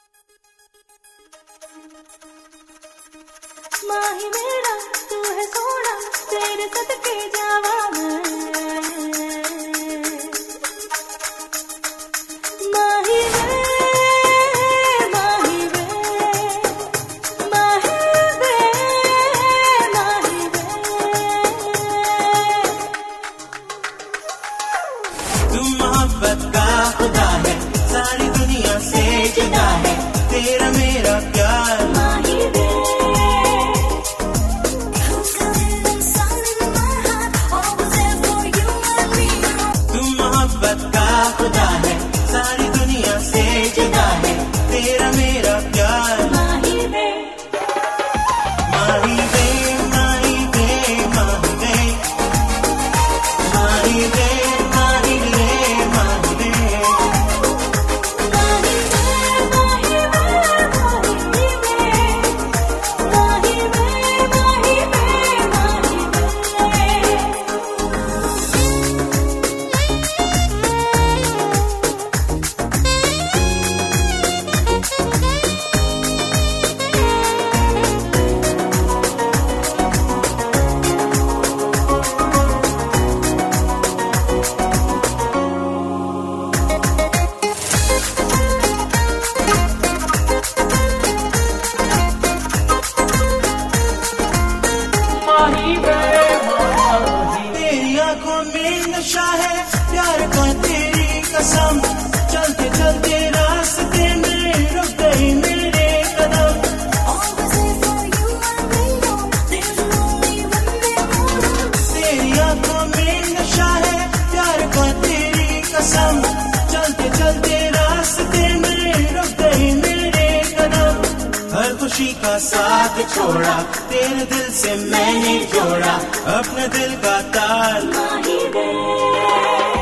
माही मेरा तू है सोना, तेरे सदके जावा मैं। माही वे, माही वे, माही वे, माही वे। तू मोहब्बत का खुदा है, सारी दुनिया से जुदा है तेरा मेरा प्यार। माही वे, खुदा है, सारी दुनिया से जुदा है तेरा मेरा प्यार। माही वे, माही वे, माही वे, माही वे, माही वे, माही वे, माही वे। माही वे, माही वे, माही वे, माही वे, माही वे। तेरी आंखों में नशा है प्यार का, तेरी कसम। चलते चलते रास्ते में रुक गई मेरे कदम। तेरी आंखों में नशा है प्यार का, तेरी कसम। चलते चलते रास्ते में रुक गई मेरे कदम। हर खुशी का साथ छोड़ा, तेरे दिल से मैंने जोड़ा अपने दिल का तार। माही वे।